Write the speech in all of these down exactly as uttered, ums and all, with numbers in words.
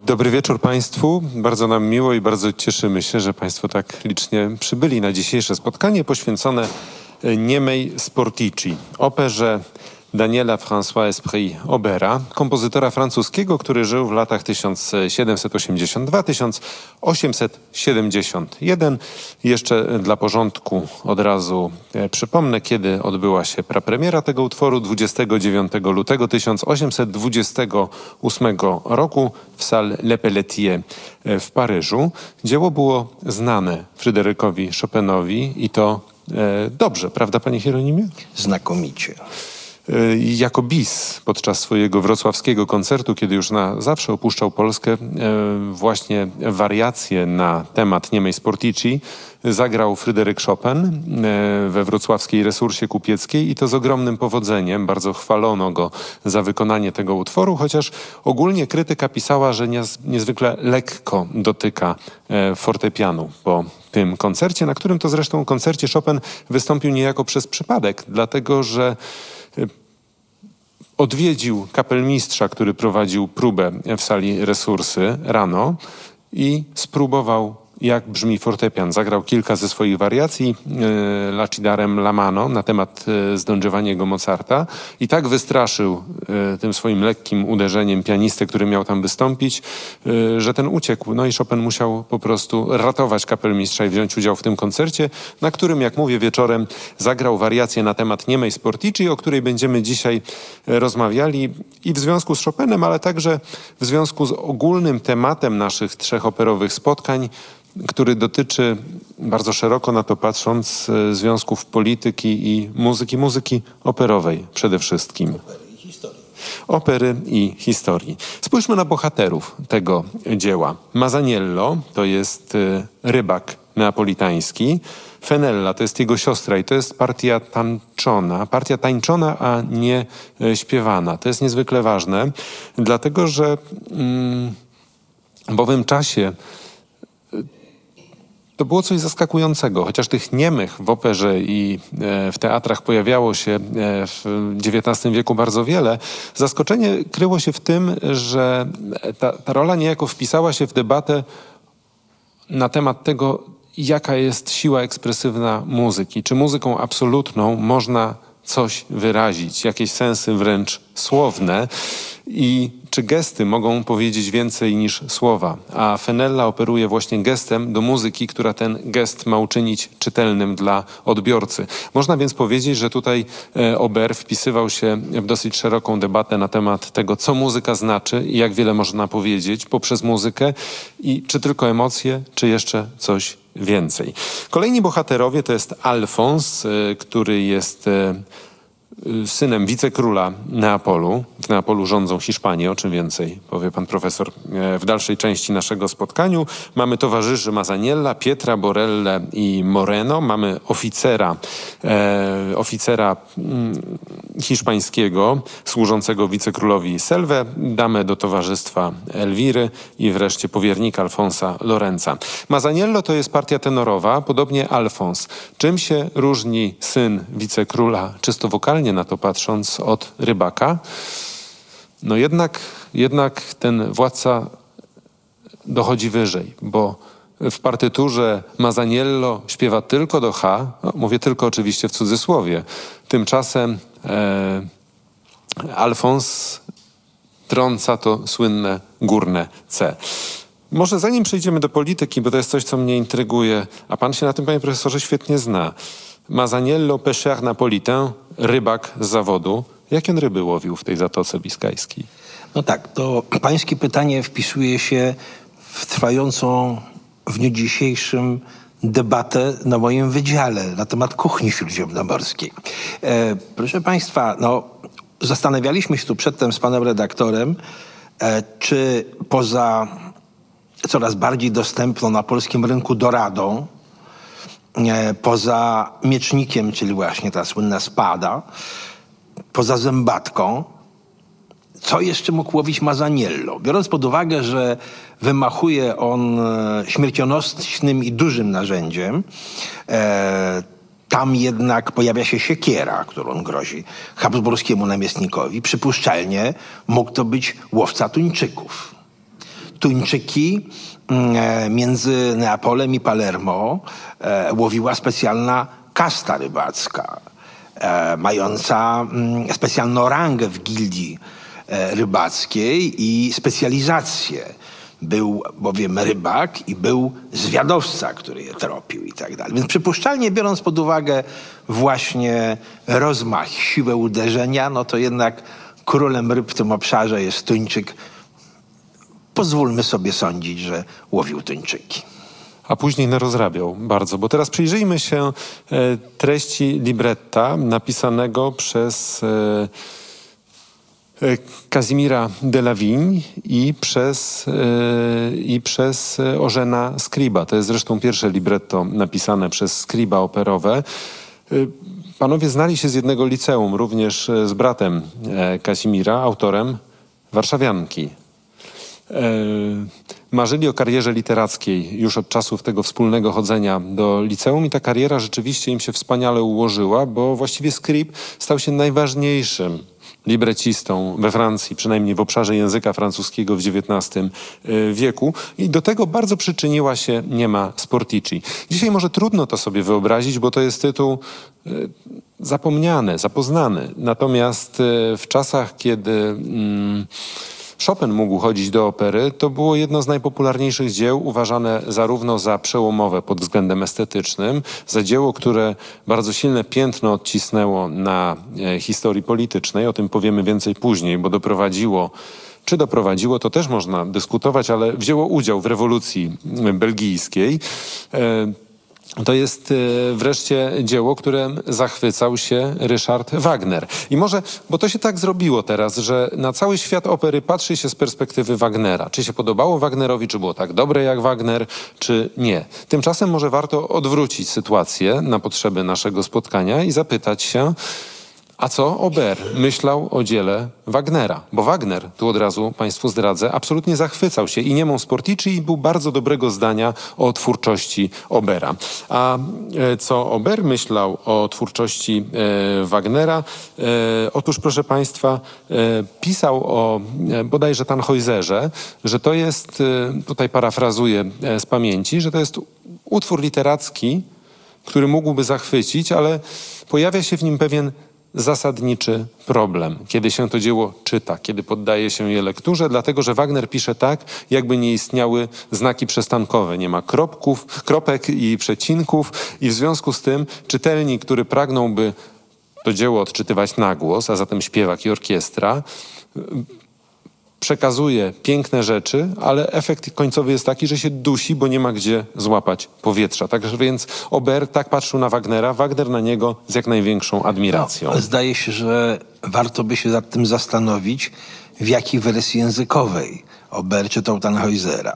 Dobry wieczór Państwu. Bardzo nam miło i bardzo cieszymy się, że Państwo tak licznie przybyli na dzisiejsze spotkanie poświęcone niemej Sportici, operze Daniela François Esprit Aubera, kompozytora francuskiego, który żył w latach tysiąc siedemset osiemdziesiąt dwa do tysiąc osiemset siedemdziesiąt jeden. Jeszcze dla porządku od razu e, przypomnę, kiedy odbyła się prapremiera tego utworu dwudziestego dziewiątego lutego tysiąc osiemset dwudziestego ósmego roku w Salle Le Pelletier w Paryżu. Dzieło było znane Fryderykowi Chopinowi i to e, dobrze, prawda panie Hieronimie? Znakomicie. Jako bis podczas swojego wrocławskiego koncertu, kiedy już na zawsze opuszczał Polskę, właśnie wariacje na temat niemej Sportici zagrał Fryderyk Chopin we wrocławskiej Resursie Kupieckiej i to z ogromnym powodzeniem. Bardzo chwalono go za wykonanie tego utworu, chociaż ogólnie krytyka pisała, że niezwykle lekko dotyka fortepianu po tym koncercie, na którym to zresztą koncercie Chopin wystąpił niejako przez przypadek, dlatego że odwiedził kapelmistrza, który prowadził próbę w sali Resursy rano i spróbował, jak brzmi fortepian. Zagrał kilka ze swoich wariacji e, Lacidarem La Mano na temat e, z Don Giovanniego Mozarta i tak wystraszył e, tym swoim lekkim uderzeniem pianistę, który miał tam wystąpić, e, że ten uciekł. No i Chopin musiał po prostu ratować kapelmistrza i wziąć udział w tym koncercie, na którym, jak mówię, wieczorem zagrał wariację na temat niemej Sportici, o której będziemy dzisiaj e, rozmawiali i w związku z Chopinem, ale także w związku z ogólnym tematem naszych trzech operowych spotkań, który dotyczy, bardzo szeroko na to patrząc, związków polityki i muzyki, muzyki operowej przede wszystkim. Opery i historii. Opery i historii. Spójrzmy na bohaterów tego dzieła. Masaniello to jest rybak neapolitański. Fenella to jest jego siostra i to jest partia tańczona. Partia tańczona, a nie śpiewana. To jest niezwykle ważne, dlatego że mm, w owym czasie to było coś zaskakującego, chociaż tych niemych w operze i e, w teatrach pojawiało się e, w dziewiętnastym wieku bardzo wiele. Zaskoczenie kryło się w tym, że ta, ta rola niejako wpisała się w debatę na temat tego, jaka jest siła ekspresywna muzyki. Czy muzyką absolutną można coś wyrazić, jakieś sensy wręcz słowne i czy gesty mogą powiedzieć więcej niż słowa. A Fenella operuje właśnie gestem do muzyki, która ten gest ma uczynić czytelnym dla odbiorcy. Można więc powiedzieć, że tutaj e, Auber wpisywał się w dosyć szeroką debatę na temat tego, co muzyka znaczy i jak wiele można powiedzieć poprzez muzykę i czy tylko emocje, czy jeszcze coś więcej. Kolejni bohaterowie to jest Alfons, e, który jest e, synem wicekróla Neapolu. W Neapolu rządzą Hiszpanie, o czym więcej powie pan profesor w dalszej części naszego spotkania. Mamy towarzyszy Masaniella, Pietra, Borelle i Moreno. Mamy oficera, e, oficera mm, hiszpańskiego służącego wicekrólowi Selwę, damę do towarzystwa Elwiry i wreszcie powiernika Alfonsa Lorenza. Masaniello to jest partia tenorowa, podobnie Alfons. Czym się różni syn wicekróla, czysto wokalnie na to patrząc, od rybaka? No jednak, jednak ten władca dochodzi wyżej, bo w partyturze Masaniello śpiewa tylko do H, no, mówię tylko oczywiście w cudzysłowie. Tymczasem e, Alfons trąca to słynne górne C. Może zanim przejdziemy do polityki, bo to jest coś, co mnie intryguje, a pan się na tym, panie profesorze, świetnie zna. Masaniello, pêcheur napolitain, rybak z zawodu. Jak on ryby łowił w tej Zatoce Biskajskiej? No tak, to pańskie pytanie wpisuje się w trwającą w dniu dzisiejszym debatę na moim wydziale na temat kuchni śródziemnomorskiej. E, proszę państwa, no, zastanawialiśmy się tu przedtem z panem redaktorem, e, czy poza coraz bardziej dostępną na polskim rynku doradą, e, poza miecznikiem, czyli właśnie ta słynna spada, poza zębatką, co jeszcze mógł łowić Masaniello? Biorąc pod uwagę, że wymachuje on śmiercionośnym i dużym narzędziem, e, tam jednak pojawia się siekiera, którą grozi habsburskiemu namiestnikowi. Przypuszczalnie mógł to być łowca tuńczyków. tuńczyki e, między Neapolem i Palermo e, łowiła specjalna kasta rybacka, e, mająca mm, specjalną rangę w gildii e, rybackiej i specjalizację. Był bowiem rybak i był zwiadowca, który je tropił i tak dalej. Więc przypuszczalnie, biorąc pod uwagę właśnie rozmach, siłę uderzenia, no to jednak królem ryb w tym obszarze jest Tuńczyk. Pozwólmy sobie sądzić, że łowił tuńczyki. A później narozrabiał bardzo, bo teraz przyjrzyjmy się e, treści libretta napisanego przez e, e, Kazimira de la Vigne i przez, e, i przez Eugèna Scriba. To jest zresztą pierwsze libretto napisane przez Scriba operowe. E, panowie znali się z jednego liceum, również z bratem e, Kazimira, autorem Warszawianki. Marzyli o karierze literackiej już od czasów tego wspólnego chodzenia do liceum i ta kariera rzeczywiście im się wspaniale ułożyła, bo właściwie Scribe stał się najważniejszym librecistą we Francji, przynajmniej w obszarze języka francuskiego w dziewiętnastym wieku i do tego bardzo przyczyniła się Niema Sportici. Dzisiaj może trudno to sobie wyobrazić, bo to jest tytuł zapomniany, zapoznany. Natomiast w czasach, kiedy mm, Chopin mógł chodzić do opery, to było jedno z najpopularniejszych dzieł, uważane zarówno za przełomowe pod względem estetycznym, za dzieło, które bardzo silne piętno odcisnęło na e, historii politycznej, o tym powiemy więcej później, bo doprowadziło, czy doprowadziło, to też można dyskutować, ale wzięło udział w rewolucji belgijskiej. E, To jest wreszcie dzieło, którym zachwycał się Ryszard Wagner. I może, bo to się tak zrobiło teraz, że na cały świat opery patrzy się z perspektywy Wagnera. Czy się podobało Wagnerowi, czy było tak dobre jak Wagner, czy nie. Tymczasem może warto odwrócić sytuację na potrzeby naszego spotkania i zapytać się, a co Auber myślał o dziele Wagnera? Bo Wagner, tu od razu państwu zdradzę, absolutnie zachwycał się i Niemą Sportici i był bardzo dobrego zdania o twórczości Aubera. A e, co Auber myślał o twórczości e, Wagnera? E, otóż, proszę państwa, e, pisał o e, bodajże Tannhäuserze, że to jest, e, tutaj parafrazuję e, z pamięci, że to jest utwór literacki, który mógłby zachwycić, ale pojawia się w nim pewien zasadniczy problem, kiedy się to dzieło czyta, kiedy poddaje się je lekturze, dlatego że Wagner pisze tak, jakby nie istniały znaki przestankowe. Nie ma kropków, kropek i przecinków i w związku z tym czytelnik, który pragnąłby to dzieło odczytywać na głos, a zatem śpiewak i orkiestra, przekazuje piękne rzeczy, ale efekt końcowy jest taki, że się dusi, bo nie ma gdzie złapać powietrza. Także więc Auber tak patrzył na Wagnera, Wagner na niego z jak największą admiracją. No, zdaje się, że warto by się nad tym zastanowić, w jakiej wersji językowej Auber czytał Tannhäusera.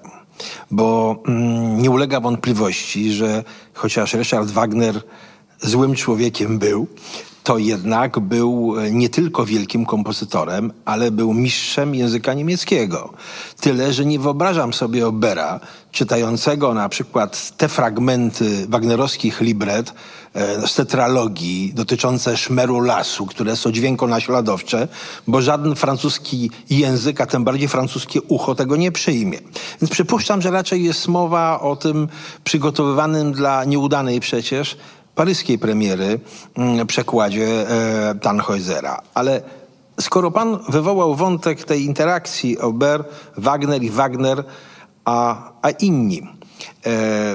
Bo mm, nie ulega wątpliwości, że chociaż Ryszard Wagner złym człowiekiem był, to jednak był nie tylko wielkim kompozytorem, ale był mistrzem języka niemieckiego. Tyle, że nie wyobrażam sobie Aubera czytającego na przykład te fragmenty wagnerowskich libret e, z tetralogii dotyczące szmeru lasu, które są dźwiękonaśladowcze, bo żaden francuski język, a tym bardziej francuskie ucho tego nie przyjmie. Więc przypuszczam, że raczej jest mowa o tym przygotowywanym dla nieudanej przecież paryskiej premiery mm, przekładzie e, Tannhäusera. Ale skoro pan wywołał wątek tej interakcji Auber, Wagner i Wagner, a, a inni. E,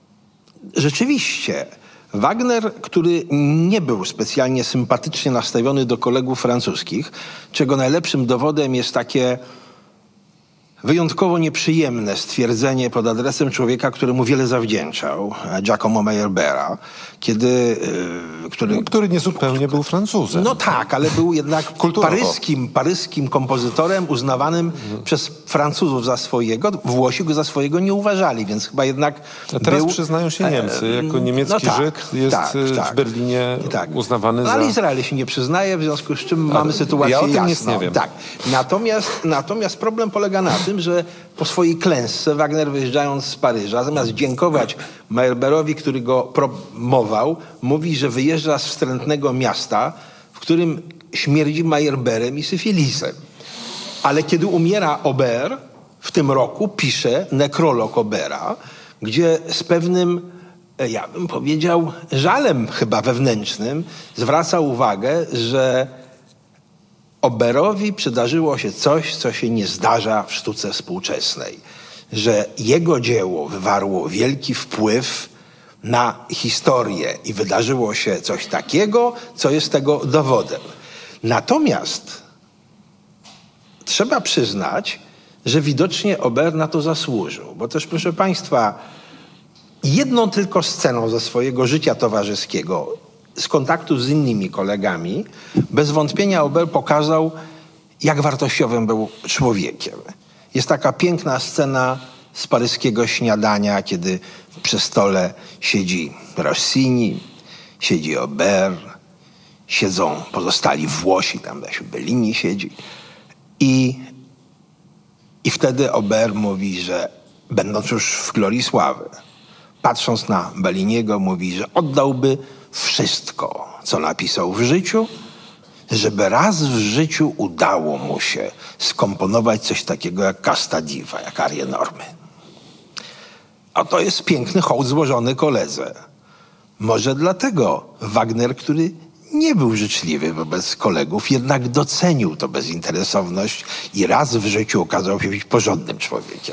rzeczywiście Wagner, który nie był specjalnie sympatycznie nastawiony do kolegów francuskich, czego najlepszym dowodem jest takie wyjątkowo nieprzyjemne stwierdzenie pod adresem człowieka, któremu wiele zawdzięczał, Giacomo Meyerbeera, kiedy... Yy, który, który niezupełnie był Francuzem. No tak, ale był jednak paryskim, paryskim kompozytorem uznawanym no. przez Francuzów za swojego. Włosi go za swojego nie uważali, więc chyba jednak A teraz był, przyznają się Niemcy. Jako niemiecki no tak, Żyd jest tak, tak, w Berlinie tak. uznawany no, za... Ale Izrael się nie przyznaje, w związku z czym ale mamy sytuację ja o tym jasną. nic nie wiem. Tak. Natomiast, natomiast problem polega na tym, że po swojej klęsce Wagner, wyjeżdżając z Paryża, zamiast dziękować Meyerbeerowi, który go promował, mówi, że wyjeżdża z wstrętnego miasta, w którym śmierdzi Meyerbeerem i syfilisem. Ale kiedy umiera Auber, w tym roku pisze nekrolog Aubera, gdzie z pewnym, ja bym powiedział, żalem chyba wewnętrznym zwraca uwagę, że Auberowi przydarzyło się coś, co się nie zdarza w sztuce współczesnej, że jego dzieło wywarło wielki wpływ na historię i wydarzyło się coś takiego, co jest tego dowodem. Natomiast trzeba przyznać, że widocznie Auber na to zasłużył, bo też, proszę państwa, jedną tylko sceną ze swojego życia towarzyskiego, z kontaktu z innymi kolegami, bez wątpienia Auber pokazał, jak wartościowym był człowiekiem. Jest taka piękna scena z paryskiego śniadania, kiedy przy stole siedzi Rossini, siedzi Auber, siedzą pozostali Włosi, tam Bellini siedzi. I, I wtedy Auber mówi, że będąc już w glorii sławy, patrząc na Belliniego, mówi, że oddałby wszystko, co napisał w życiu, żeby raz w życiu udało mu się skomponować coś takiego jak Casta Diva, jak arię Normy. A to jest piękny hołd złożony koledze. Może dlatego Wagner, który nie był życzliwy wobec kolegów, jednak docenił to bezinteresowność i raz w życiu okazał się być porządnym człowiekiem.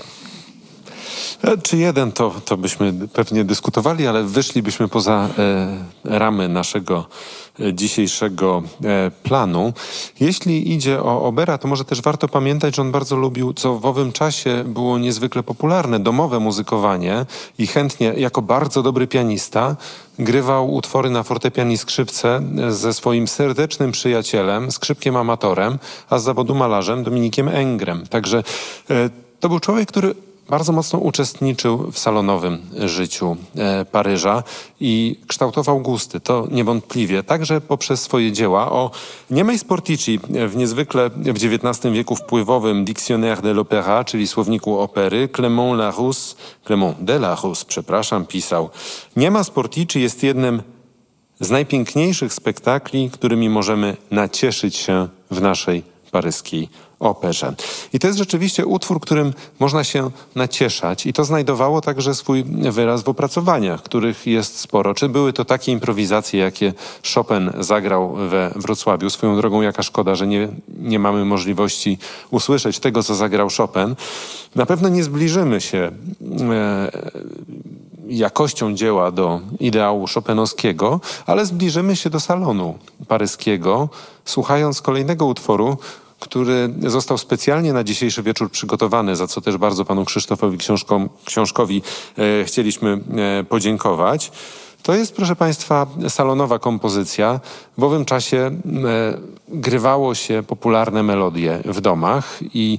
Czy jeden, to, to byśmy pewnie dyskutowali, ale wyszlibyśmy poza e, ramy naszego e, dzisiejszego e, planu. Jeśli idzie o Aubera, to może też warto pamiętać, że on bardzo lubił, co w owym czasie było niezwykle popularne, domowe muzykowanie i chętnie, jako bardzo dobry pianista, grywał utwory na fortepian i skrzypce ze swoim serdecznym przyjacielem, skrzypkiem amatorem, a z zawodu malarzem Dominikiem Engrem. Także e, to był człowiek, który bardzo mocno uczestniczył w salonowym życiu e, Paryża i kształtował gusty. To niewątpliwie także poprzez swoje dzieła. O Niemej Sportici w niezwykle w dziewiętnastym wieku wpływowym Dictionnaire de l'Opéra, czyli słowniku opery, Clément Larousse, Clément de Larousse, przepraszam, pisał: Niema Sportici jest jednym z najpiękniejszych spektakli, którymi możemy nacieszyć się w naszej paryskiej operze. I to jest rzeczywiście utwór, którym można się nacieszać i to znajdowało także swój wyraz w opracowaniach, których jest sporo. Czy były to takie improwizacje, jakie Chopin zagrał we Wrocławiu? Swoją drogą, jaka szkoda, że nie, nie mamy możliwości usłyszeć tego, co zagrał Chopin. Na pewno nie zbliżymy się e, jakością dzieła do ideału chopinowskiego, ale zbliżymy się do salonu paryskiego, słuchając kolejnego utworu, który został specjalnie na dzisiejszy wieczór przygotowany, za co też bardzo panu Krzysztofowi Książkom, Książkowi e, chcieliśmy e, podziękować. To jest, proszę państwa, salonowa kompozycja. W owym czasie e, grywało się popularne melodie w domach i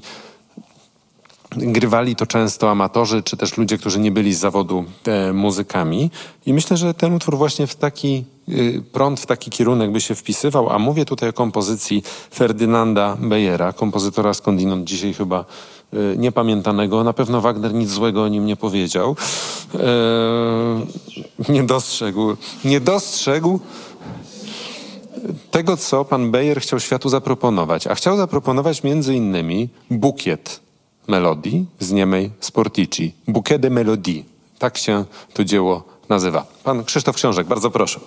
grywali to często amatorzy, czy też ludzie, którzy nie byli z zawodu e, muzykami. I myślę, że ten utwór właśnie w taki y, prąd, w taki kierunek by się wpisywał. A mówię tutaj o kompozycji Ferdynanda Beyera, kompozytora skądinąd dzisiaj chyba y, niepamiętanego. Na pewno Wagner nic złego o nim nie powiedział. E, nie dostrzegł. Nie dostrzegł tego, co pan Beyer chciał światu zaproponować. A chciał zaproponować między innymi bukiet melodii z Niemej Sportici. Bouquet de Melodie. Tak się to dzieło nazywa. Pan Krzysztof Książek, bardzo proszę.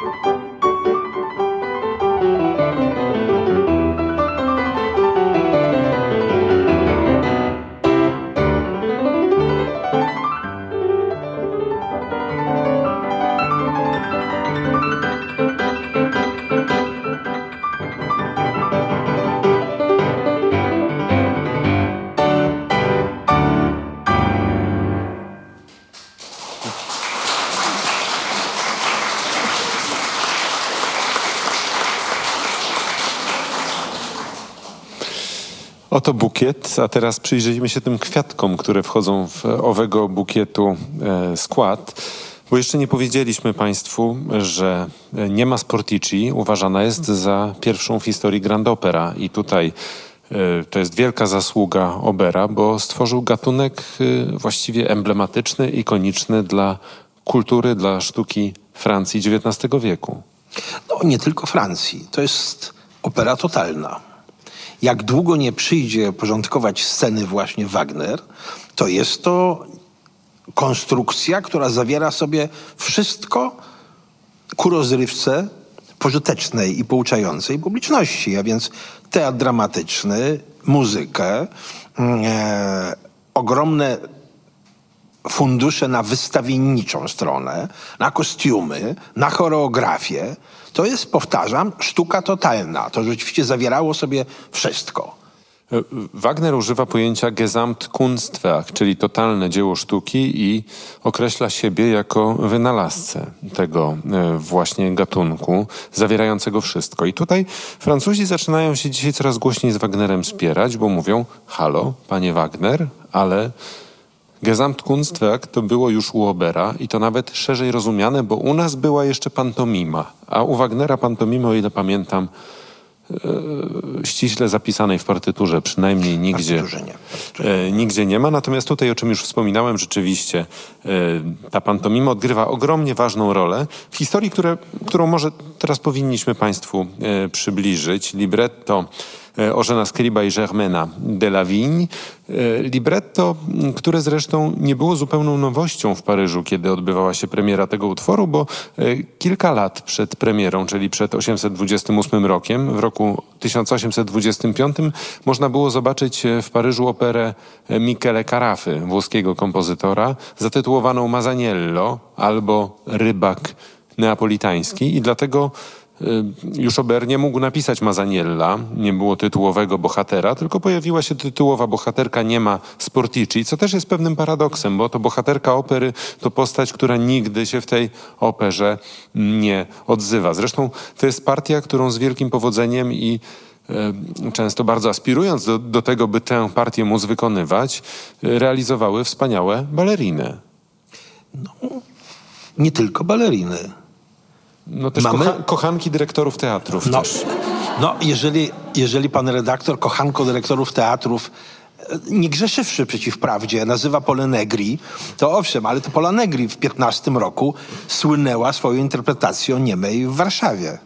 Oto bukiet, a teraz przyjrzyjmy się tym kwiatkom, które wchodzą w owego bukietu e, skład. Bo jeszcze nie powiedzieliśmy Państwu, że nie ma Sportici uważana jest za pierwszą w historii Grand Opera. I tutaj e, to jest wielka zasługa Obera, bo stworzył gatunek e, właściwie emblematyczny, ikoniczny dla kultury, dla sztuki Francji dziewiętnastego wieku. No nie tylko Francji. To jest opera totalna. Jak długo nie przyjdzie porządkować sceny właśnie Wagner, to jest to konstrukcja, która zawiera sobie wszystko ku rozrywce pożytecznej i pouczającej publiczności, a więc teatr dramatyczny, muzykę, e, ogromne fundusze na wystawienniczą stronę, na kostiumy, na choreografię. To jest, powtarzam, sztuka totalna. To rzeczywiście zawierało sobie wszystko. Wagner używa pojęcia Gesamtkunstwerk, czyli totalne dzieło sztuki, i określa siebie jako wynalazcę tego właśnie gatunku, zawierającego wszystko. I tutaj Francuzi zaczynają się dzisiaj coraz głośniej z Wagnerem spierać, bo mówią: halo, panie Wagner, ale Gesamtkunstwerk to było już u Obera i to nawet szerzej rozumiane, bo u nas była jeszcze pantomima, a u Wagnera pantomimy, o ile pamiętam, e, ściśle zapisanej w partyturze, przynajmniej nigdzie, nie. E, nigdzie nie ma. Natomiast tutaj, o czym już wspominałem, rzeczywiście e, ta pantomima odgrywa ogromnie ważną rolę w historii, które, którą może teraz powinniśmy Państwu e, przybliżyć. Libretto Eugène Scriba i Germaina de la Vigne. Libretto, które zresztą nie było zupełną nowością w Paryżu, kiedy odbywała się premiera tego utworu, bo kilka lat przed premierą, czyli przed osiemset dwudziestym ósmym rokiem, w roku tysiąc osiemset dwudziestym piątym, można było zobaczyć w Paryżu operę Michele Carafy, włoskiego kompozytora, zatytułowaną Masaniello albo Rybak neapolitański, i dlatego już Ober nie mógł napisać Masaniella, nie było tytułowego bohatera, tylko pojawiła się tytułowa bohaterka, nie ma Sportici, co też jest pewnym paradoksem, bo to bohaterka opery to postać, która nigdy się w tej operze nie odzywa. Zresztą to jest partia, którą z wielkim powodzeniem i e, często bardzo aspirując do, do tego, by tę partię móc wykonywać, e, realizowały wspaniałe baleriny. No, nie tylko baleriny. No też Mamy... kocha- kochanki dyrektorów teatrów no, też. No, jeżeli, jeżeli pan redaktor, kochanko dyrektorów teatrów, nie grzeszywszy przeciw prawdzie, nazywa Pola Negri, to owszem, ale to Pola Negri w piętnastym roku słynęła swoją interpretacją Niemej w Warszawie.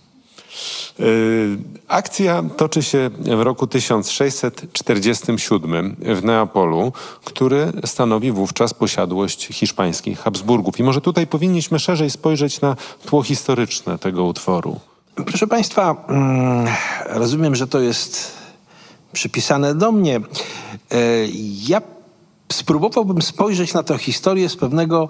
Yy, akcja toczy się w roku tysiąc sześćset czterdziestym siódmym w Neapolu, który stanowi wówczas posiadłość hiszpańskich Habsburgów. I może tutaj powinniśmy szerzej spojrzeć na tło historyczne tego utworu. Proszę państwa, mm, rozumiem, że to jest przypisane do mnie. Yy, ja spróbowałbym spojrzeć na tę historię z pewnego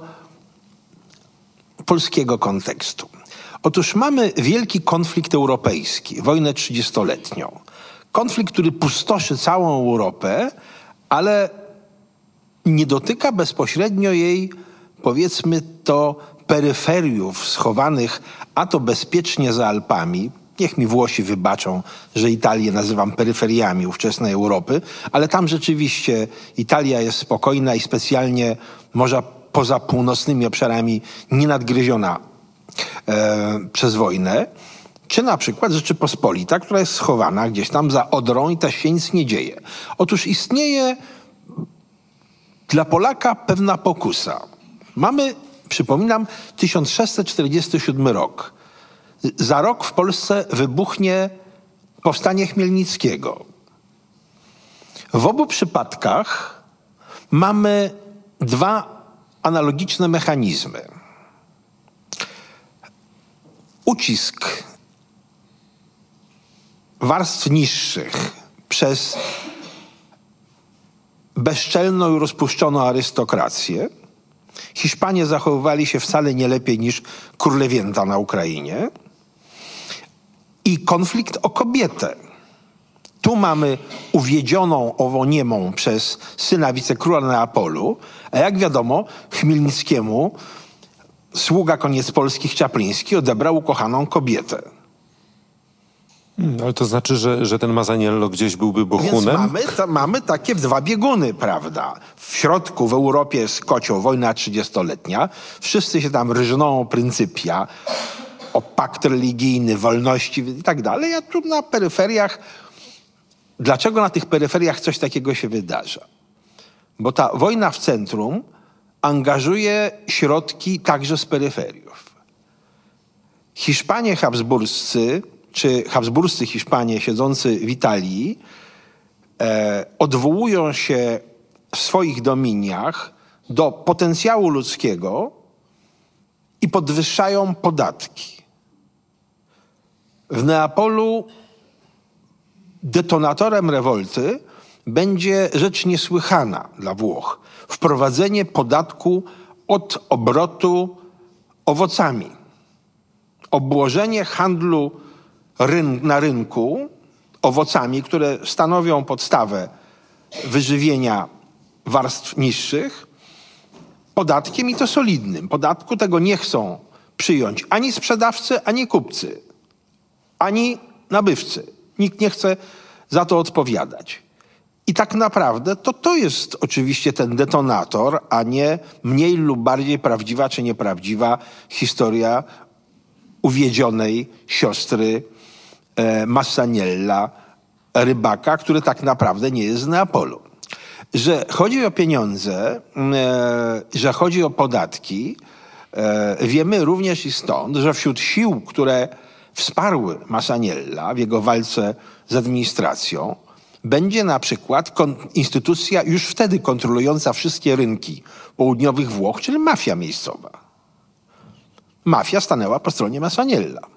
polskiego kontekstu. Otóż mamy wielki konflikt europejski, wojnę trzydziestoletnią. Konflikt, który pustoszy całą Europę, ale nie dotyka bezpośrednio jej, powiedzmy to, peryferiów schowanych a to bezpiecznie za Alpami. Niech mi Włosi wybaczą, że Italię nazywam peryferiami ówczesnej Europy, ale tam rzeczywiście Italia jest spokojna i specjalnie może poza północnymi obszarami nienadgryziona e, przez wojnę. Czy na przykład Rzeczypospolita, która jest schowana gdzieś tam za Odrą i tam się nic nie dzieje. Otóż istnieje dla Polaka pewna pokusa. Mamy, przypominam, tysiąc sześćset czterdziesty siódmy rok. Za rok w Polsce wybuchnie powstanie Chmielnickiego. W obu przypadkach mamy dwa analogiczne mechanizmy. ucisk warstw niższych przez bezczelną i rozpuszczoną arystokrację. Hiszpanie zachowywali się wcale nie lepiej niż królewięta na Ukrainie. I konflikt o kobietę. Tu mamy uwiedzioną owoniemą przez syna wicekróla Neapolu, a jak wiadomo, Chmielnickiemu sługa koniec polskich Czapliński odebrał ukochaną kobietę. Hmm, ale to znaczy, że, że ten Masaniello gdzieś byłby bohunem? Więc mamy, ta, mamy takie dwa bieguny, prawda? W środku, w Europie jest kocioł, wojna trzydziestoletnia. Wszyscy się tam rżną o pryncypia, o pakt religijny, wolności i tak dalej. A tu na peryferiach... Dlaczego na tych peryferiach coś takiego się wydarza? Bo ta wojna w centrum angażuje środki także z peryferiów. Hiszpanie habsburscy, czy habsburscy Hiszpanie siedzący w Italii e, odwołują się w swoich dominiach do potencjału ludzkiego i podwyższają podatki. W Neapolu detonatorem rewolty będzie rzecz niesłychana dla Włoch. Wprowadzenie podatku od obrotu owocami. Obłożenie handlu ryn- na rynku owocami, które stanowią podstawę wyżywienia warstw niższych, podatkiem i to solidnym. Podatku tego nie chcą przyjąć ani sprzedawcy, ani kupcy, ani nabywcy. Nikt nie chce za to odpowiadać. I tak naprawdę to to jest oczywiście ten detonator, a nie mniej lub bardziej prawdziwa czy nieprawdziwa historia uwiedzionej siostry e, Massaniella, rybaka, który tak naprawdę nie jest z Neapolu. Że chodzi o pieniądze, e, że chodzi o podatki, e, wiemy również i stąd, że wśród sił, które wsparły Massaniella w jego walce z administracją, będzie na przykład kon- instytucja już wtedy kontrolująca wszystkie rynki południowych Włoch, czyli mafia miejscowa. Mafia stanęła po stronie Massaniella. E,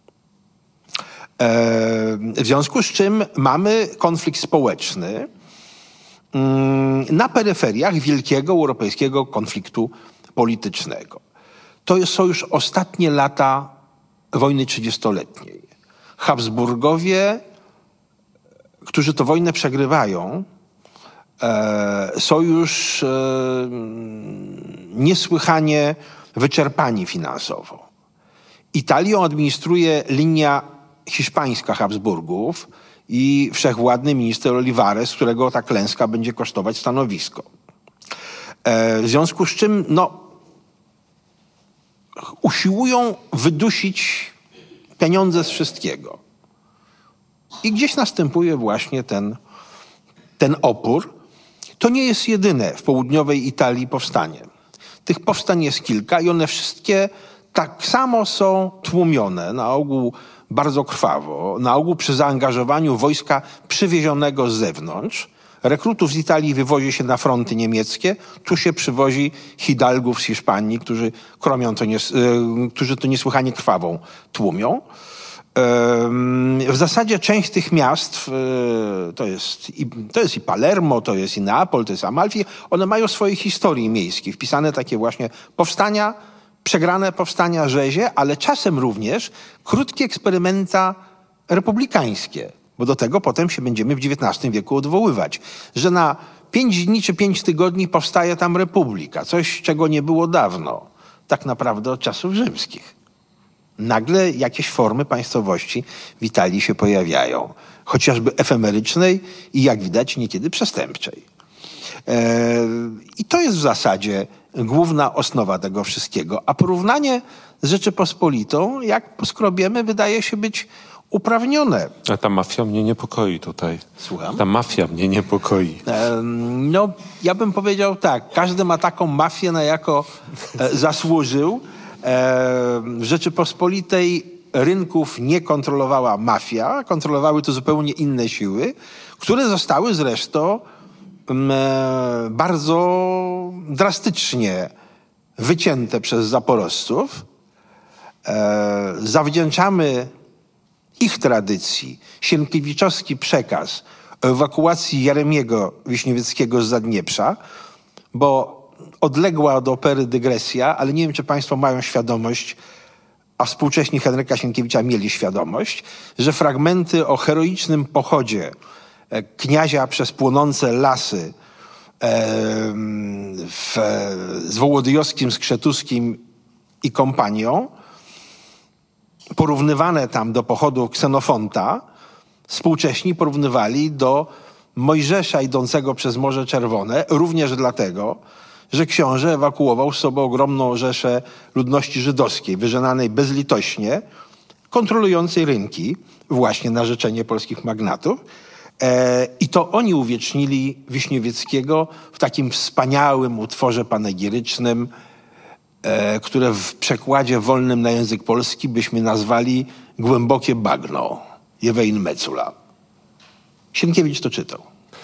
w związku z czym mamy konflikt społeczny mm, na peryferiach wielkiego europejskiego konfliktu politycznego. To są już ostatnie lata wojny trzydziestoletniej. Habsburgowie, którzy tę wojnę przegrywają, e, są już e, niesłychanie wyczerpani finansowo. Italią administruje linia hiszpańska Habsburgów i wszechwładny minister Olivares, którego ta klęska będzie kosztować stanowisko. E, w związku z czym no, usiłują wydusić pieniądze z wszystkiego. I gdzieś następuje właśnie ten, ten opór. To nie jest jedyne w południowej Italii powstanie. Tych powstań jest kilka i one wszystkie tak samo są tłumione, na ogół bardzo krwawo, na ogół przy zaangażowaniu wojska przywiezionego z zewnątrz. Rekrutów z Italii wywozi się na fronty niemieckie, tu się przywozi hidalgów z Hiszpanii, którzy, kromią to nies- y, którzy to niesłychanie krwawą tłumią. W zasadzie część tych miast, to jest, i, to jest i Palermo, to jest i Neapol, to jest Amalfi, one mają swoje historie miejskie, wpisane takie właśnie powstania, przegrane powstania, rzezie, ale czasem również krótkie eksperymenta republikańskie, bo do tego potem się będziemy w dziewiętnastym wieku odwoływać, że na pięć dni czy pięć tygodni powstaje tam republika, coś czego nie było dawno, tak naprawdę od czasów rzymskich. Nagle jakieś formy państwowości w Italii się pojawiają. Chociażby efemerycznej i jak widać niekiedy przestępczej. E, I to jest w zasadzie główna osnowa tego wszystkiego. A porównanie z Rzeczypospolitą, jak poskrobiemy, wydaje się być uprawnione. A ta mafia mnie niepokoi tutaj. Słucham? Ta mafia mnie niepokoi. E, no, ja bym powiedział tak. Każdy ma taką mafię, na jaką e, zasłużył. W Rzeczypospolitej rynków nie kontrolowała mafia, kontrolowały to zupełnie inne siły, które zostały zresztą bardzo drastycznie wycięte przez Zaporowców. e, zawdzięczamy ich tradycji sienkiewiczowski przekaz o ewakuacji Jeremiego Wiśniewieckiego z Zadnieprza, bo odległa od opery dygresja, ale nie wiem, czy państwo mają świadomość, a współcześni Henryka Sienkiewicza mieli świadomość, że fragmenty o heroicznym pochodzie e, kniazia przez płonące lasy e, w, z Wołodyjowskim, Skrzetuskim i kompanią, porównywane tam do pochodu Ksenofonta, współcześni porównywali do Mojżesza idącego przez Morze Czerwone, również dlatego, że książę ewakuował z sobą ogromną rzeszę ludności żydowskiej, wyżenanej bezlitośnie, kontrolującej rynki, właśnie na życzenie polskich magnatów. E, I to oni uwiecznili Wiśniewieckiego w takim wspaniałym utworze panegirycznym, e, które w przekładzie wolnym na język polski byśmy nazwali Głębokie bagno, Jewein Mecula. Sienkiewicz to czytał.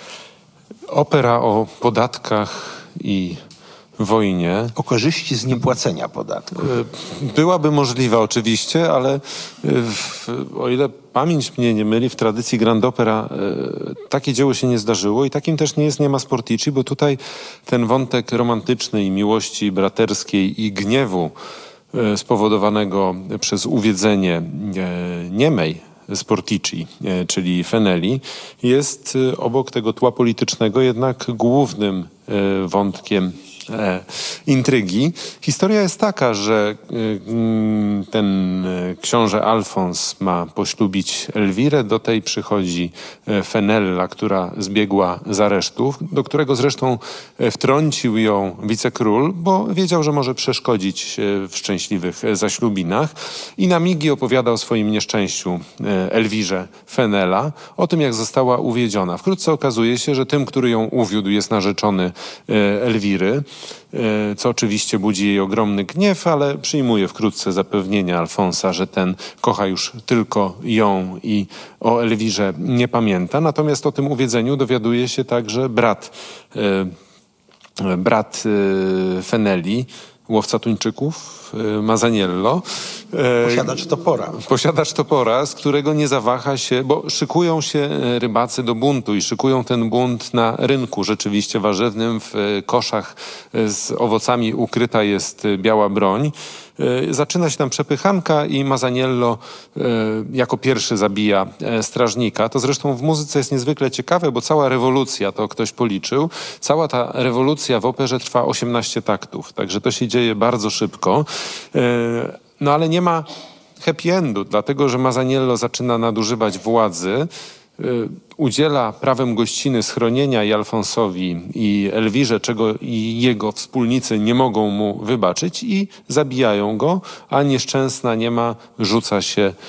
Opera o podatkach i wojnie. O korzyści z niepłacenia podatku. Byłaby możliwa oczywiście, ale w, o ile pamięć mnie nie myli, w tradycji Grand Opera e, takie dzieło się nie zdarzyło i takim też nie jest Nie ma Sportici, bo tutaj ten wątek romantycznej miłości braterskiej i gniewu e, spowodowanego przez uwiedzenie e, niemej Sportici, e, czyli Feneli, jest e, obok tego tła politycznego jednak głównym e, wątkiem E, intrygi. Historia jest taka, że e, ten e, książę Alfons ma poślubić Elwirę. Do tej przychodzi e, Fenella, która zbiegła z aresztów, do którego zresztą e, wtrącił ją wicekról, bo wiedział, że może przeszkodzić e, w szczęśliwych e, zaślubinach i na migi opowiada o swoim nieszczęściu e, Elwirze Fenela, o tym, jak została uwiedziona. Wkrótce okazuje się, że tym, który ją uwiódł, jest narzeczony e, Elwiry, co oczywiście budzi jej ogromny gniew, ale przyjmuje wkrótce zapewnienia Alfonsa, że ten kocha już tylko ją i o Elwirze nie pamięta. Natomiast o tym uwiedzeniu dowiaduje się także brat, e, brat e, Feneli, łowca tuńczyków, e, Masaniello. E, Posiadacz topora. Posiadacz topora, z którego nie zawaha się, bo szykują się rybacy do buntu i szykują ten bunt na rynku rzeczywiście warzywnym. W koszach z owocami ukryta jest biała broń. Zaczyna się tam przepychanka i Masaniello e, jako pierwszy zabija e, strażnika. To zresztą w muzyce jest niezwykle ciekawe, bo cała rewolucja, to ktoś policzył, cała ta rewolucja w operze trwa osiemnaście taktów. Także to się dzieje bardzo szybko. E, no ale nie ma happy endu, dlatego że Masaniello zaczyna nadużywać władzy, udziela prawem gościny schronienia i Alfonsowi i Elwirze, czego i jego wspólnicy nie mogą mu wybaczyć i zabijają go, a nieszczęsna Niema rzuca się e,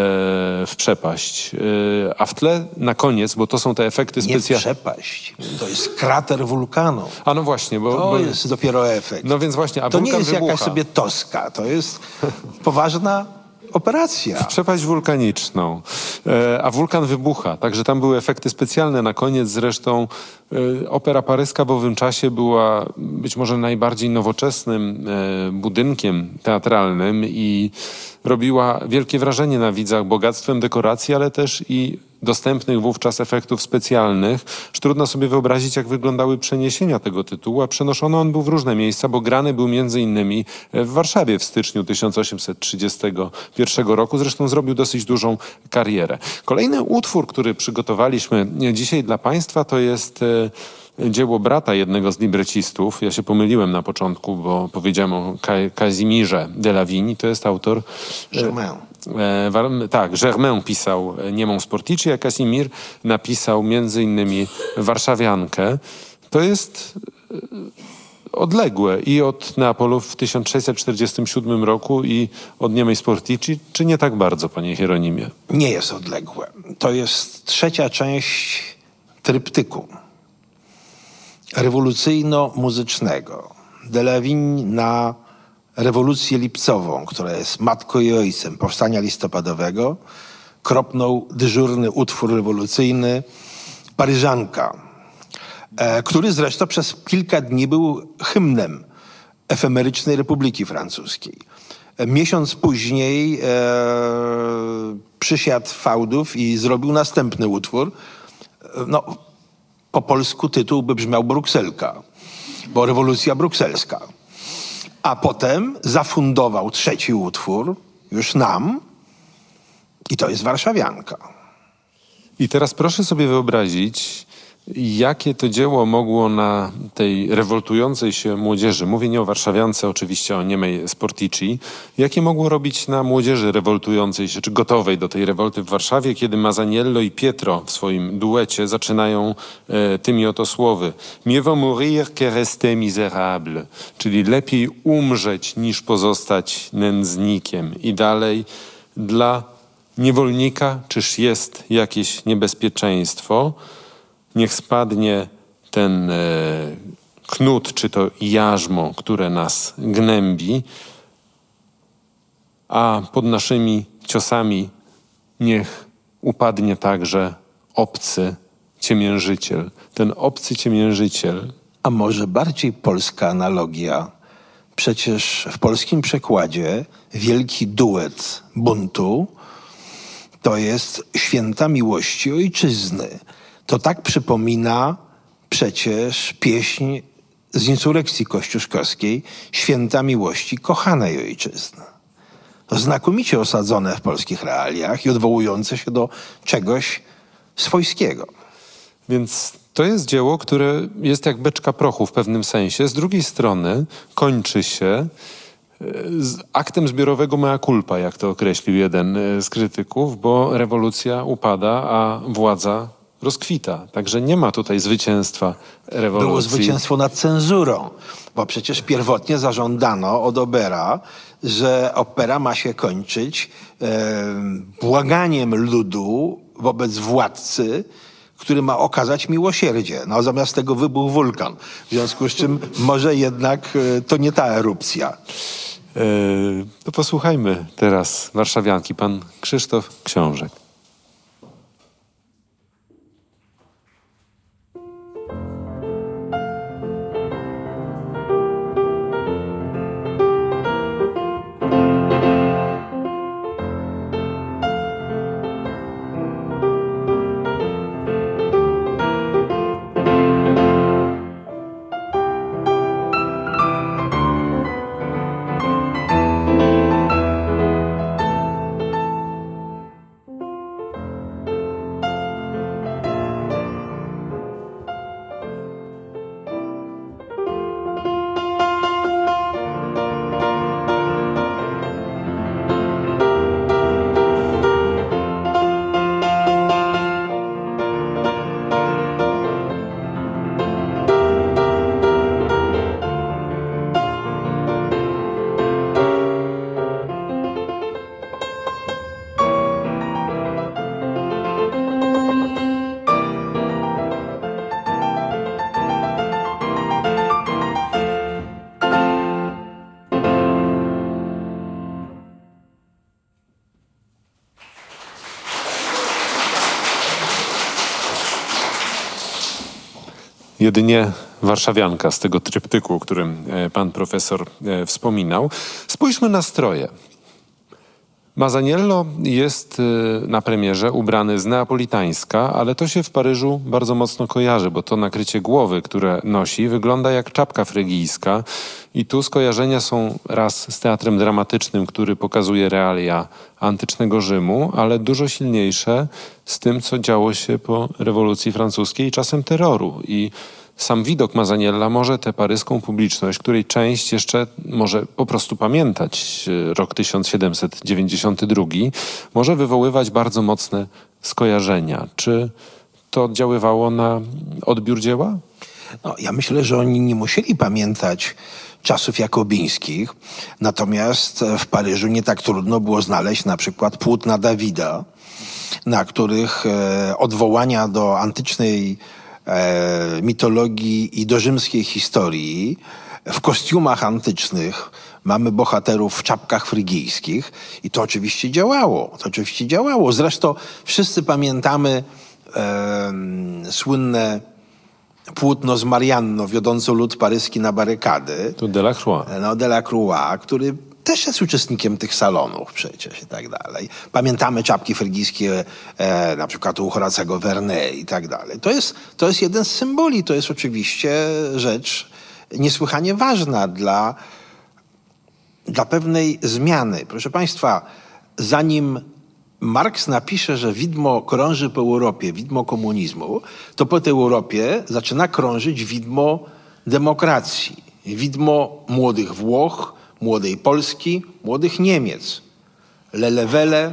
w przepaść. E, a w tle na koniec, bo to są te efekty specjalne. Nie przepaść, to jest krater wulkanu. A no właśnie, bo... To bo... jest dopiero efekt. No więc właśnie, a to nie wulkan jest wybucha. jakaś sobie Toska, to jest poważna operacja. Przepaść wulkaniczną. E, a wulkan wybucha, także tam były efekty specjalne na koniec. Zresztą e, opera paryska w owym czasie była być może najbardziej nowoczesnym e, budynkiem teatralnym i robiła wielkie wrażenie na widzach bogactwem dekoracji, ale też i dostępnych wówczas efektów specjalnych. Aż trudno sobie wyobrazić, jak wyglądały przeniesienia tego tytułu, a przenoszony on był w różne miejsca, bo grany był między innymi w Warszawie w styczniu tysiąc osiemset trzydziestego pierwszego roku. Zresztą zrobił dosyć dużą karierę. Kolejny utwór, który przygotowaliśmy dzisiaj dla Państwa, to jest dzieło brata jednego z librecistów. Ja się pomyliłem na początku, bo powiedziałem o Kazimierze de la Vigne. To jest autor... Germain. E, tak, Germain pisał Niemą Sportici, a Casimir napisał między innymi Warszawiankę. To jest odległe i od Neapolu w tysiąc sześćset czterdziestym siódmym roku i od Niemej Sportici, czy nie tak bardzo, panie Hieronimie? Nie jest odległe. To jest trzecia część tryptyku rewolucyjno-muzycznego. De la Vigne na rewolucję lipcową, która jest matką i ojcem powstania listopadowego, kropnął dyżurny utwór rewolucyjny Paryżanka, e, który zresztą przez kilka dni był hymnem efemerycznej Republiki Francuskiej. Miesiąc później e, przysiadł fałdów i zrobił następny utwór. No, po polsku tytuł by brzmiał Brukselka, bo rewolucja brukselska. A potem zafundował trzeci utwór, już nam, i to jest Warszawianka. I teraz proszę sobie wyobrazić, jakie to dzieło mogło na tej rewoltującej się młodzieży, mówię nie o warszawiance, oczywiście o niemej Sportici, jakie mogło robić na młodzieży rewoltującej się, czy gotowej do tej rewolty w Warszawie, kiedy Masaniello i Pietro w swoim duecie zaczynają e, tymi oto słowy. Mieux vaut mourir que rester misérable, czyli lepiej umrzeć niż pozostać nędznikiem. I dalej, dla niewolnika czyż jest jakieś niebezpieczeństwo? Niech spadnie ten e, knut, czy to jarzmo, które nas gnębi, a pod naszymi ciosami niech upadnie także obcy ciemiężyciel. Ten obcy ciemiężyciel. A może bardziej polska analogia? Przecież w polskim przekładzie wielki duet buntu to jest Święta Miłości Ojczyzny. To tak przypomina przecież pieśń z insurekcji kościuszkowskiej Święta Miłości Kochanej Ojczyzny. To znakomicie osadzone w polskich realiach i odwołujące się do czegoś swojskiego. Więc to jest dzieło, które jest jak beczka prochu w pewnym sensie. Z drugiej strony kończy się z aktem zbiorowego mea culpa, jak to określił jeden z krytyków, bo rewolucja upada, a władza rozkwita. Także nie ma tutaj zwycięstwa rewolucji. Było zwycięstwo nad cenzurą, bo przecież pierwotnie zażądano od Obera, że opera ma się kończyć e, błaganiem ludu wobec władcy, który ma okazać miłosierdzie. No zamiast tego wybuchł wulkan. W związku z czym może jednak e, to nie ta erupcja. E, to posłuchajmy teraz warszawianki. Pan Krzysztof Książek. Jedynie warszawianka z tego tryptyku, o którym pan profesor wspominał. Spójrzmy na stroje. Masaniello jest na premierze ubrany z neapolitańska, ale to się w Paryżu bardzo mocno kojarzy, bo to nakrycie głowy, które nosi, wygląda jak czapka frygijska. I tu skojarzenia są raz z teatrem dramatycznym, który pokazuje realia antycznego Rzymu, ale dużo silniejsze z tym, co działo się po rewolucji francuskiej i czasem terroru. I sam widok Masaniella może tę paryską publiczność, której część jeszcze może po prostu pamiętać rok tysiąc siedemset dziewięćdziesiąty drugi, może wywoływać bardzo mocne skojarzenia. Czy to oddziaływało na odbiór dzieła? No, ja myślę, że oni nie musieli pamiętać czasów jakobińskich, natomiast w Paryżu nie tak trudno było znaleźć na przykład płótna Dawida, na których e, odwołania do antycznej e, mitologii i do rzymskiej historii w kostiumach antycznych mamy bohaterów w czapkach frygijskich i to oczywiście działało. To oczywiście działało. Zresztą wszyscy pamiętamy e, słynne płótno z Marianno wiodąco lud paryski na barykady. To Delacroix. No, Delacroix, który też jest uczestnikiem tych salonów przecież i tak dalej. Pamiętamy czapki frygijskie e, na przykład u Horacego Vernet i tak dalej. To jest, to jest jeden z symboli. To jest oczywiście rzecz niesłychanie ważna dla, dla pewnej zmiany. Proszę Państwa, zanim Marks napisze, że widmo krąży po Europie, widmo komunizmu, to po tej Europie zaczyna krążyć widmo demokracji, widmo młodych Włoch, młodej Polski, młodych Niemiec. Lelewele,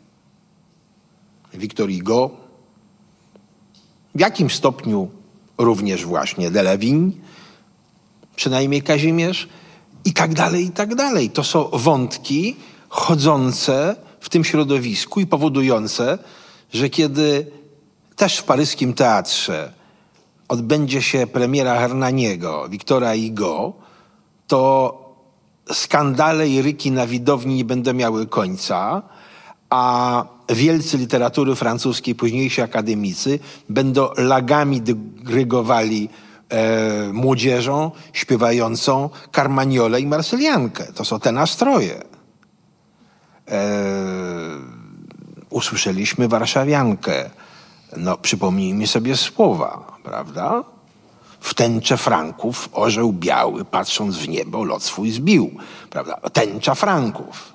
Victor Hugo, w jakimś stopniu również właśnie Delevingne, przynajmniej Kazimierz i tak dalej, i tak dalej. To są wątki chodzące w tym środowisku i powodujące, że kiedy też w paryskim teatrze odbędzie się premiera Hernaniego, Victora Hugo, to skandale i ryki na widowni nie będą miały końca, a wielcy literatury francuskiej, późniejsi akademicy będą lagami dyrygowali e, młodzieżą śpiewającą Carmagnolę i Marsyliankę. To są te nastroje. E, usłyszeliśmy Warszawiankę. No, przypomnijmy sobie słowa, prawda? W tęczę Franków orzeł biały, patrząc w niebo, lot swój zbił. Prawda? Tęcza Franków.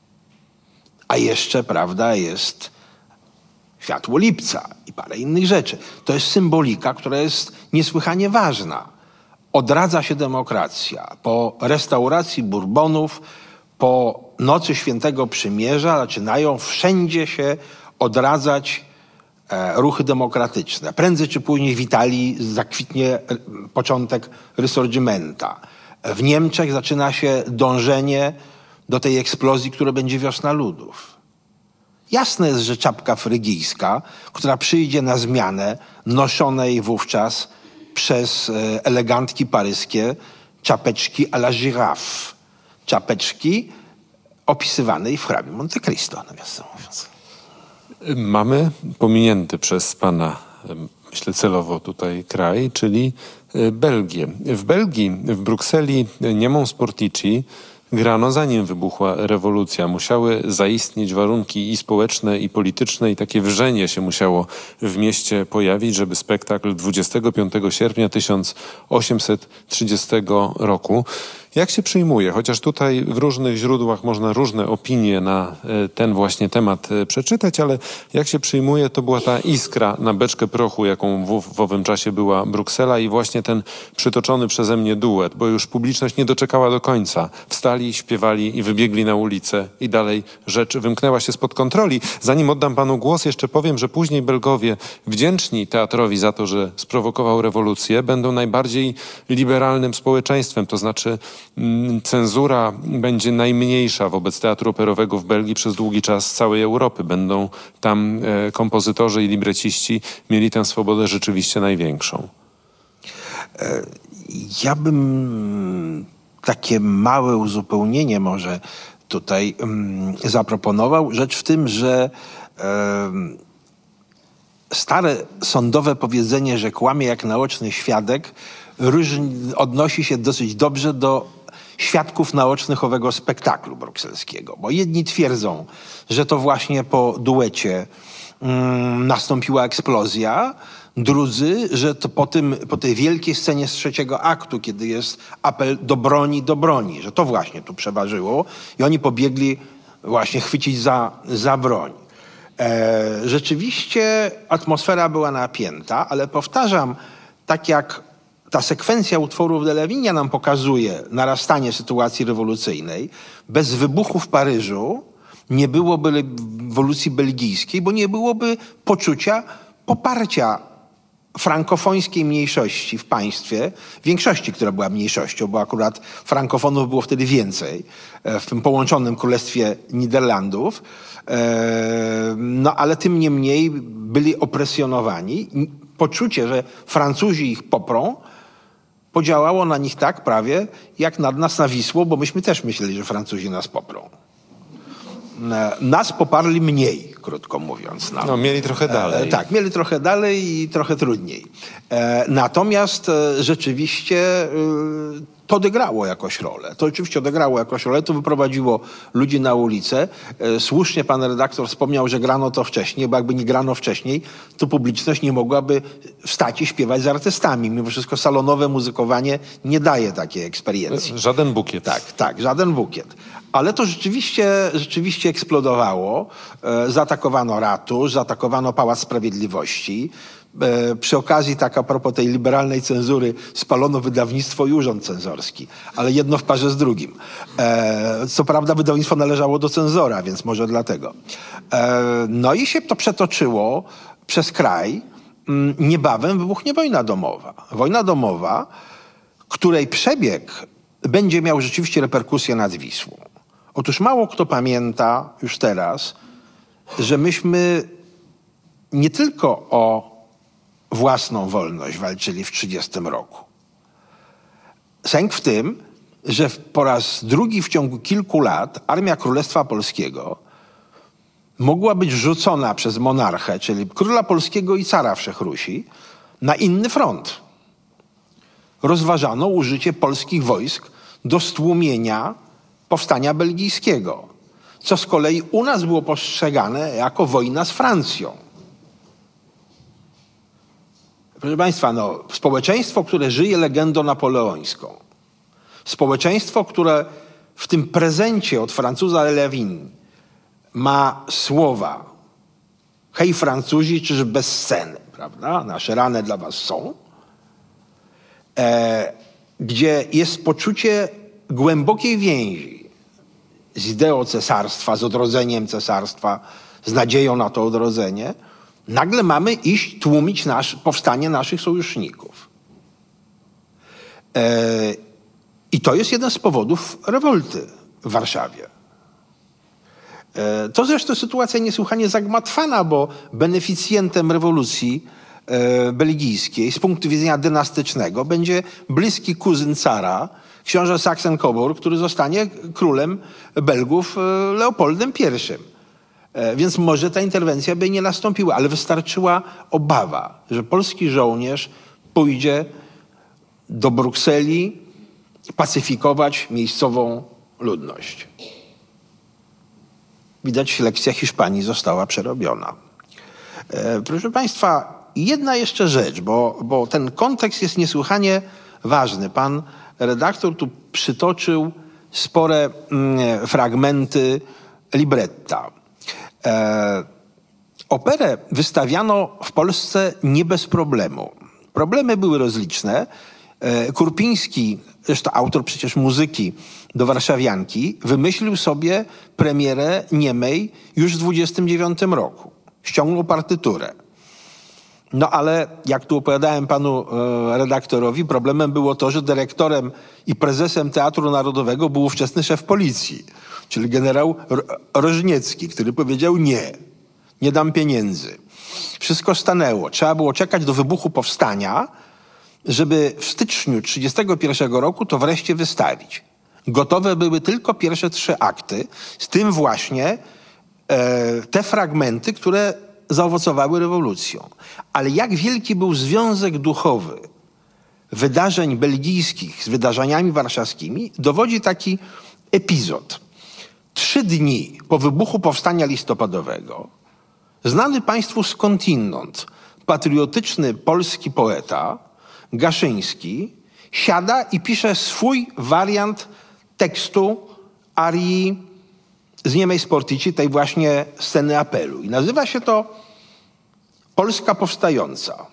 A jeszcze, prawda, jest światło lipca i parę innych rzeczy. To jest symbolika, która jest niesłychanie ważna. Odradza się demokracja. Po restauracji Bourbonów, po nocy Świętego Przymierza zaczynają wszędzie się odradzać ruchy demokratyczne. Prędzej czy później w Italii zakwitnie początek Risorgimenta. W Niemczech zaczyna się dążenie do tej eksplozji, która będzie wiosna ludów. Jasne jest, że czapka frygijska, która przyjdzie na zmianę noszonej wówczas przez elegantki paryskie czapeczki à la girafe. Czapeczki opisywanej w hrabim Monte Cristo, nawiasem mówiąc. Mamy pominięty przez pana, myślę celowo tutaj kraj, czyli Belgię. W Belgii, w Brukseli niemą Sportici grano zanim wybuchła rewolucja. Musiały zaistnieć warunki i społeczne, i polityczne, i takie wrzenie się musiało w mieście pojawić, żeby spektakl dwudziestego piątego sierpnia tysiąc osiemset trzydziestego roku. Jak się przyjmuje? Chociaż tutaj w różnych źródłach można różne opinie na ten właśnie temat przeczytać, ale jak się przyjmuje, to była ta iskra na beczkę prochu, jaką w, w owym czasie była Bruksela i właśnie ten przytoczony przeze mnie duet, bo już publiczność nie doczekała do końca. Wstali, śpiewali i wybiegli na ulicę i dalej rzecz wymknęła się spod kontroli. Zanim oddam panu głos, jeszcze powiem, że później Belgowie, wdzięczni teatrowi za to, że sprowokował rewolucję, będą najbardziej liberalnym społeczeństwem, to znaczy cenzura będzie najmniejsza wobec teatru operowego w Belgii przez długi czas z całej Europy. Będą tam e, kompozytorzy i libreciści mieli tę swobodę rzeczywiście największą. Ja bym takie małe uzupełnienie może tutaj um, zaproponował. Rzecz w tym, że um, stare sądowe powiedzenie, że kłamie jak naoczny świadek, różni, odnosi się dosyć dobrze do świadków naocznych owego spektaklu brukselskiego. Bo jedni twierdzą, że to właśnie po duecie um, nastąpiła eksplozja, drudzy, że to po, tym, po tej wielkiej scenie z trzeciego aktu, kiedy jest apel do broni, do broni, że to właśnie tu przeważyło i oni pobiegli właśnie chwycić za, za broń. E, rzeczywiście atmosfera była napięta, ale powtarzam, tak jak ta sekwencja utworów Delevingne nam pokazuje narastanie sytuacji rewolucyjnej, bez wybuchu w Paryżu nie byłoby rewolucji belgijskiej, bo nie byłoby poczucia poparcia frankofońskiej mniejszości w państwie, większości, która była mniejszością, bo akurat frankofonów było wtedy więcej w tym połączonym Królestwie Niderlandów, no ale tym niemniej byli opresjonowani. Poczucie, że Francuzi ich poprą, podziałało na nich tak prawie jak na nas na Wisłą, bo myśmy też myśleli, że Francuzi nas poprą. Nas poparli mniej, krótko mówiąc. No, mieli trochę dalej. E, tak, mieli trochę dalej i trochę trudniej. E, natomiast e, rzeczywiście e, to odegrało jakoś rolę. To oczywiście odegrało jakoś rolę, to wyprowadziło ludzi na ulicę. E, słusznie pan redaktor wspomniał, że grano to wcześniej, bo jakby nie grano wcześniej, to publiczność nie mogłaby wstać i śpiewać z artystami. Mimo wszystko salonowe muzykowanie nie daje takiej eksperiencji. Żaden bukiet. Tak, tak, żaden bukiet. Ale to rzeczywiście, rzeczywiście eksplodowało. E, zaatakowano ratusz, zaatakowano Pałac Sprawiedliwości. E, przy okazji, tak a propos tej liberalnej cenzury, spalono wydawnictwo i urząd cenzorski, ale jedno w parze z drugim. E, co prawda wydawnictwo należało do cenzora, więc może dlatego. E, no i się to przetoczyło przez kraj. Mm, niebawem wybuchnie wojna domowa. Wojna domowa, której przebieg będzie miał rzeczywiście reperkusje nad Wisłą. Otóż mało kto pamięta już teraz, że myśmy nie tylko o własną wolność walczyli w trzydziestym roku. Sęk w tym, że po raz drugi w ciągu kilku lat Armia Królestwa Polskiego mogła być rzucona przez monarchę, czyli króla polskiego i cara Wszechrusi, na inny front. Rozważano użycie polskich wojsk do stłumienia powstania belgijskiego, co z kolei u nas było postrzegane jako wojna z Francją. Proszę państwa, no, społeczeństwo, które żyje legendą napoleońską, społeczeństwo, które w tym prezencie od Francuza Lewin ma słowa hej Francuzi, czyż bez sceny, prawda? Nasze rany dla was są. E, gdzie jest poczucie głębokiej więzi z ideą cesarstwa, z odrodzeniem cesarstwa, z nadzieją na to odrodzenie, nagle mamy iść tłumić nasz, powstanie naszych sojuszników. E, I to jest jeden z powodów rewolty w Warszawie. E, to zresztą sytuacja niesłychanie zagmatwana, bo beneficjentem rewolucji e, belgijskiej z punktu widzenia dynastycznego będzie bliski kuzyn cara, książę Sachsen-Coburg, który zostanie królem Belgów e, Leopoldem pierwszym. E, więc może ta interwencja by nie nastąpiła, ale wystarczyła obawa, że polski żołnierz pójdzie do Brukseli pacyfikować miejscową ludność. Widać, lekcja Hiszpanii została przerobiona. E, proszę państwa, jedna jeszcze rzecz, bo, bo ten kontekst jest niesłychanie ważny. Pan redaktor tu przytoczył spore mm, fragmenty libretta. E, operę wystawiano w Polsce nie bez problemu. Problemy były rozliczne. E, Kurpiński, zresztą autor przecież muzyki do Warszawianki, wymyślił sobie premierę niemej już w dwudziestym dziewiątym roku. Ściągnął partyturę. No ale jak tu opowiadałem panu e, redaktorowi, problemem było to, że dyrektorem i prezesem Teatru Narodowego był ówczesny szef policji, czyli generał Rożniecki, który powiedział nie, nie dam pieniędzy. Wszystko stanęło. Trzeba było czekać do wybuchu powstania, żeby w styczniu trzydziestego pierwszego roku to wreszcie wystawić. Gotowe były tylko pierwsze trzy akty, z tym właśnie e, te fragmenty, które zaowocowały rewolucją. Ale jak wielki był związek duchowy wydarzeń belgijskich z wydarzeniami warszawskimi, dowodzi taki epizod. Trzy dni po wybuchu powstania listopadowego znany państwu skądinąd patriotyczny polski poeta Gaszyński siada i pisze swój wariant tekstu arii z Niemej Sportici, tej właśnie sceny apelu. I nazywa się to Polska Powstająca.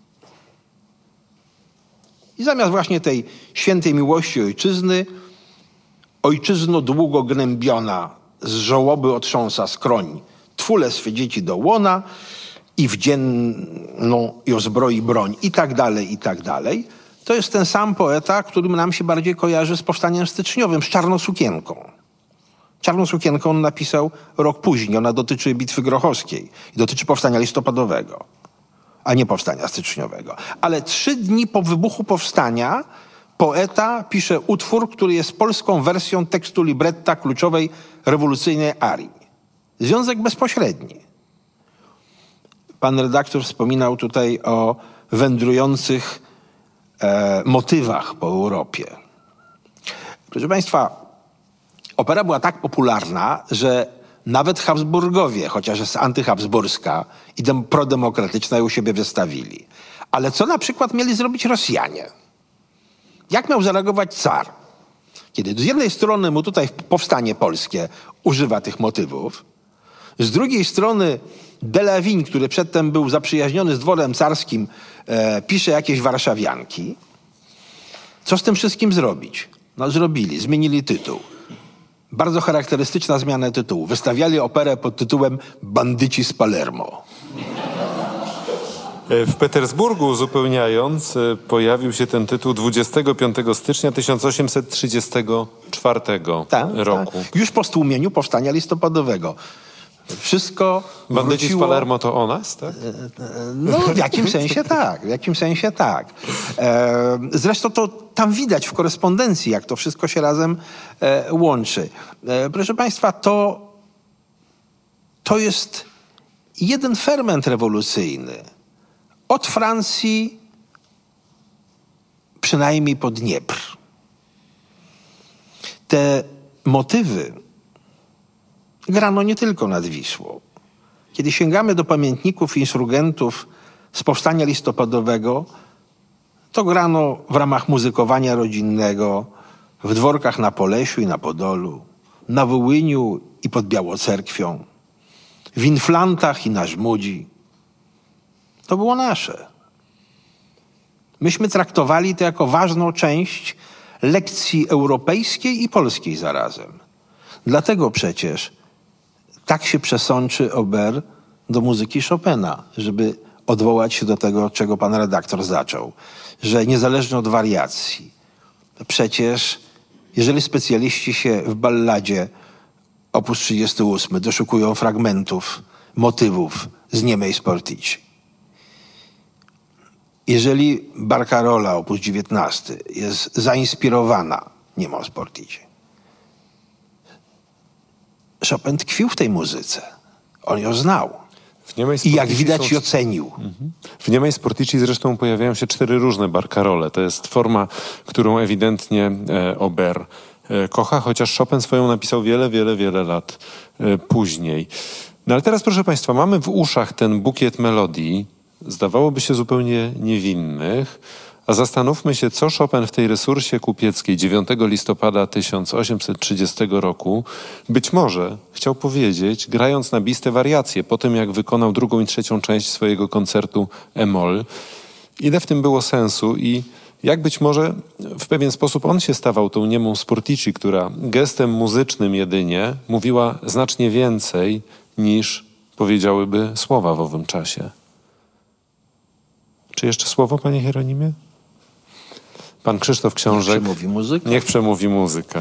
I zamiast właśnie tej świętej miłości ojczyzny, ojczyzno długo gnębiona, z żałoby otrząsa skroń, twule swe dzieci do łona i wdzienną i ozbroi broń i tak dalej, i tak dalej. To jest ten sam poeta, który nam się bardziej kojarzy z powstaniem styczniowym, z Czarną sukienką. Czarną sukienkę on napisał rok później. Ona dotyczy Bitwy Grochowskiej i dotyczy powstania listopadowego, a nie powstania styczniowego. Ale trzy dni po wybuchu powstania poeta pisze utwór, który jest polską wersją tekstu libretta kluczowej rewolucyjnej arii. Związek bezpośredni. Pan redaktor wspominał tutaj o wędrujących e, motywach po Europie. Proszę państwa, opera była tak popularna, że nawet Habsburgowie, chociaż jest antyhabsburska i dem- prodemokratyczna, ją u siebie wystawili. Ale co na przykład mieli zrobić Rosjanie? Jak miał zareagować car? Kiedy z jednej strony mu tutaj powstanie polskie używa tych motywów, z drugiej strony Delavigne, który przedtem był zaprzyjaźniony z dworem carskim, e, pisze jakieś warszawianki. Co z tym wszystkim zrobić? No zrobili, zmienili tytuł. Bardzo charakterystyczna zmiana tytułu. Wystawiali operę pod tytułem Bandyci z Palermo. W Petersburgu, uzupełniając, pojawił się ten tytuł dwudziestego piątego stycznia tysiąc osiemset trzydziestego czwartego Tak, roku. tak. Już po stłumieniu powstania listopadowego. Wszystko Bandyci wróciło... z Palermo to o nas, tak? No w jakimś sensie tak, w jakimś sensie tak. E, zresztą to tam widać w korespondencji, jak to wszystko się razem e, łączy. E, proszę państwa, to, to jest jeden ferment rewolucyjny. Od Francji przynajmniej po Dniepr. Te motywy grano nie tylko nad Wisłą. Kiedy sięgamy do pamiętników insurgentów z powstania listopadowego, to grano w ramach muzykowania rodzinnego w dworkach na Polesiu i na Podolu, na Wołyniu i pod Białocerkwią, w Inflantach i na Żmudzi. To było nasze. Myśmy traktowali to jako ważną część lekcji europejskiej i polskiej zarazem. Dlatego przecież tak się przesączy Auber do muzyki Chopina, żeby odwołać się do tego, czego pan redaktor zaczął, że niezależnie od wariacji, przecież jeżeli specjaliści się w balladzie opus trzydziesty ósmy doszukują fragmentów, motywów z Niemej Sportici, jeżeli Barcarola opus dziewiętnasty jest zainspirowana Niemą Sportici, Chopin tkwił w tej muzyce. On ją znał. I jak widać, są... ją cenił. Mhm. W Niemej Sportici zresztą pojawiają się cztery różne barkarole. To jest forma, którą ewidentnie e, Auber e, kocha, chociaż Chopin swoją napisał wiele, wiele, wiele lat e, później. No ale teraz, proszę państwa, mamy w uszach ten bukiet melodii, zdawałoby się zupełnie niewinnych, a zastanówmy się, co Chopin w tej resursie kupieckiej dziewiątego listopada tysiąc osiemset trzydziestego roku być może chciał powiedzieć, grając na biste wariacje, po tym jak wykonał drugą i trzecią część swojego koncertu E-moll. Ile w tym było sensu i jak być może w pewien sposób on się stawał tą niemą Sportici, która gestem muzycznym jedynie mówiła znacznie więcej niż powiedziałyby słowa w owym czasie. Czy jeszcze słowo, panie Hieronimie? Pan Krzysztof Książek. Niech przemówi muzyka. Niech przemówi muzyka.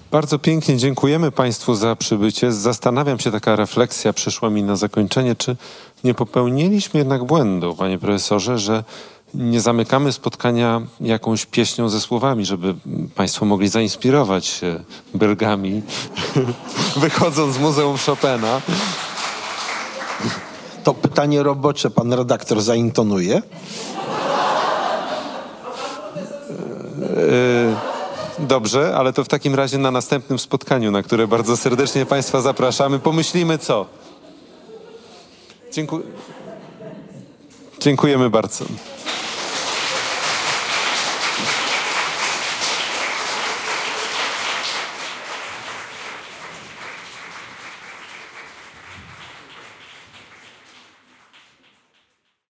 Bardzo pięknie dziękujemy Państwu za przybycie. Zastanawiam się, taka refleksja przyszła mi na zakończenie, czy nie popełniliśmy jednak błędu, panie profesorze, że nie zamykamy spotkania jakąś pieśnią ze słowami, żeby Państwo mogli zainspirować się belgami, wychodząc z Muzeum Chopina. To pytanie robocze pan redaktor zaintonuje? Yy, dobrze, ale to w takim razie na następnym spotkaniu, na które bardzo serdecznie Państwa zapraszamy. Pomyślimy co. Dziękuję. Dziękujemy bardzo.